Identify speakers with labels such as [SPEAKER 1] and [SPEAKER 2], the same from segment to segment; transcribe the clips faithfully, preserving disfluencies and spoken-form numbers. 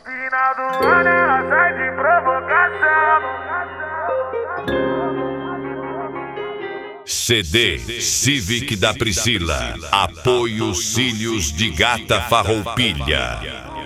[SPEAKER 1] Final do ano ela sai de provocação.
[SPEAKER 2] C D Civic da Priscila. Apoio Cílios de Gata Farroupilha.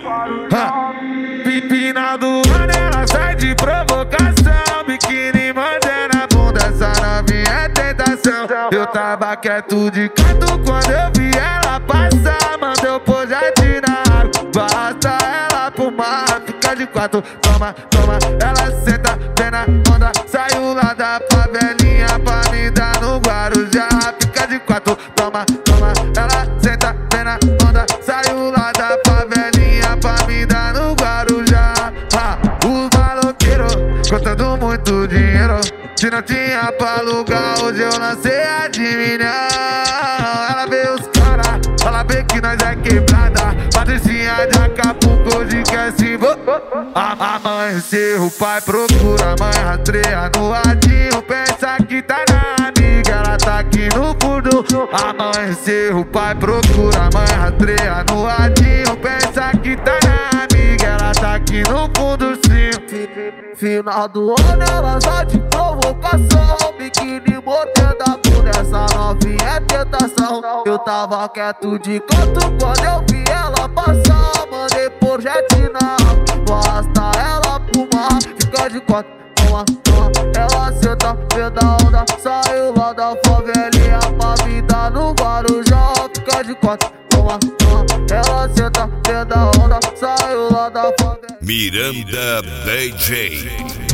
[SPEAKER 1] Final do ano ela sai de provocação. Biquíni manda na bunda, essa novinha é tentação. Eu tava quieto de canto quando eu vi ela passar. Mandou pôr jardim na água, basta ela pro mar. Fica de quatro, toma, toma. Ela senta, vem na onda. Saiu lá da favelinha pra me dar no Guarujá. Fica de quatro, toma, toma. Ela senta, vem na onda. Saiu lá da favelinha pra me dar no Guarujá. Ah, os maloqueiros contando muito dinheiro. Se não tinha pra alugar, hoje eu lancei a de milhão. Ela vê os cara, ela vê que nós é quebrada. Patricinha de Acapulco, hoje quer se envolver. Amanheceu, o pai procura, a mãe rastreia no radinho. Pensa que tá na amiga, ela tá aqui no fundo. Amanheceu, o pai procura, a mãe rastreia no radinho. Pensa que tá na amiga, ela tá aqui no fundo sim. Final do ano ela só de provocação. Biquíni mordendo a bunda, essa novinha é tentação. Eu tava quieto de canto quando eu vi ela passar. Mandei por jet na água, basta ela pro mar. Fica de quatro, toma, toma. Ela senta, vê da onda. Saiu lá da favelinha pra me dar no Guarujá. Fica de quatro, toma, toma. Ela senta, vê da onda. Saiu lá da favelinha.
[SPEAKER 2] Miranda D J.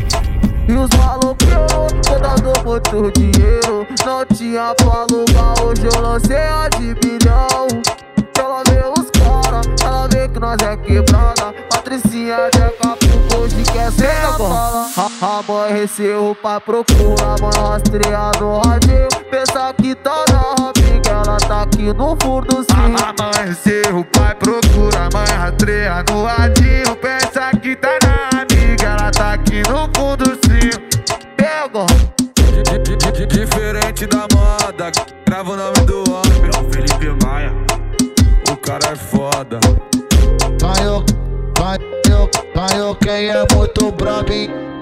[SPEAKER 1] E os maloqueiros contando muito dinheiro. Não tinha pra alugar, hoje eu lancei a de milhão. Ela vê os cara, ela vê que nós é quebrada. Patricinha de Acapulco, hoje quer ser a bola. Amanheceu, o pai procura, a mãe rastreia no radinho. Pensa que tá na amiga, ela tá aqui no fundo sim. Amanheceu, o pai procura, a mãe rastreia no radinho. Pensa que tá na amiga, ela tá aqui no fundo sim. Pega!
[SPEAKER 3] Diferente da moda, grava o nome do homem, é o Felipe Maia. O cara é foda.
[SPEAKER 4] Ganhou, ganhou, ganhou quem é muito brabo, hein?